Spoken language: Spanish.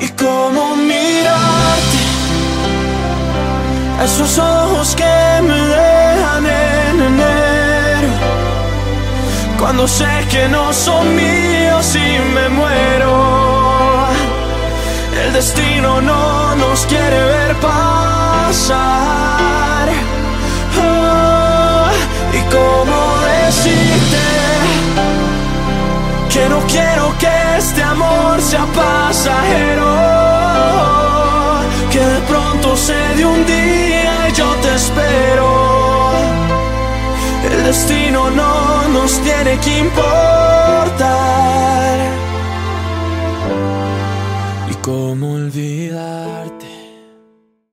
Y cómo mirarte, esos ojos que me dejan en enero, cuando sé que no son míos y me muero. El destino no nos quiere ver pasar. Oh, y cómo decirte que no quiero que este amor sea pasajero, que de pronto se dé un día y yo te espero. El destino no nos tiene que importar. Y cómo olvidarte